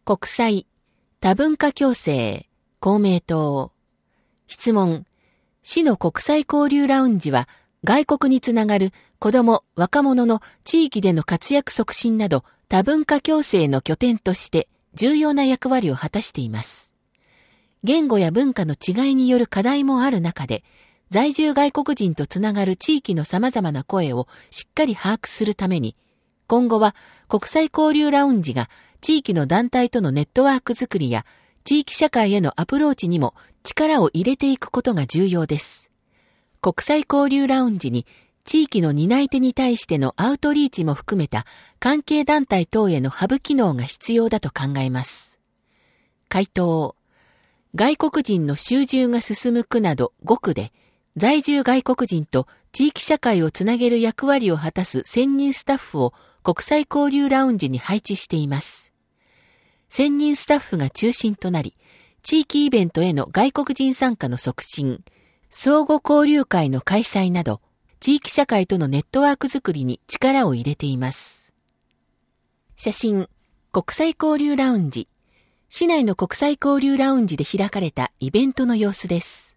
国際、多文化共生、公明党。質問。市の国際交流ラウンジは、外国につながる子ども、若者の地域での活躍促進など多文化共生の拠点として重要な役割を果たしています。言語や文化の違いによる課題もある中で、在住外国人とつながる地域の様々な声をしっかり把握するために、今後は国際交流ラウンジが地域の団体とのネットワークづくりや地域社会へのアプローチにも力を入れていくことが重要です。国際交流ラウンジに地域の担い手に対してのアウトリーチも含めた関係団体等へのハブ機能が必要だと考えます。回答。外国人の集中が進む区など5区で在住外国人と地域社会をつなげる役割を果たす専任スタッフを国際交流ラウンジに配置しています。専任スタッフが中心となり、地域イベントへの外国人参加の促進、相互交流会の開催など、地域社会とのネットワークづくりに力を入れています。写真、国際交流ラウンジ。市内の国際交流ラウンジで開かれたイベントの様子です。